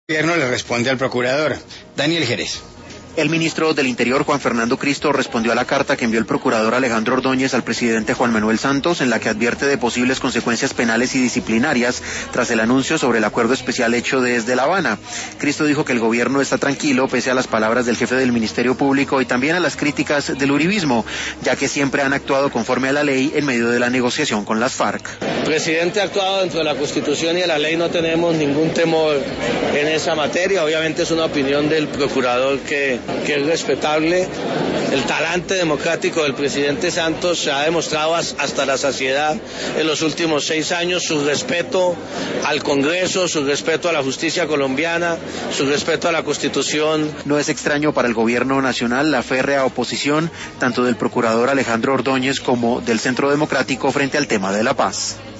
El gobierno le responde al procurador. Daniel Jerez. El ministro del Interior, Juan Fernando Cristo, respondió a la carta que envió el procurador Alejandro Ordóñez al presidente Juan Manuel Santos, en la que advierte de posibles consecuencias penales y disciplinarias tras el anuncio sobre el acuerdo especial hecho desde La Habana. Cristo dijo que el gobierno está tranquilo pese a las palabras del jefe del Ministerio Público y también a las críticas del uribismo, ya que siempre han actuado conforme a la ley en medio de la negociación con las FARC. El presidente ha actuado dentro de la Constitución y de la ley, no tenemos ningún temor en esa materia. Obviamente es una opinión del procurador que es respetable. El talante democrático del presidente Santos se ha demostrado hasta la saciedad en los últimos 6 años, su respeto al Congreso, su respeto a la justicia colombiana, su respeto a la Constitución. No es extraño para el gobierno nacional la férrea oposición tanto del procurador Alejandro Ordóñez como del Centro Democrático frente al tema de la paz.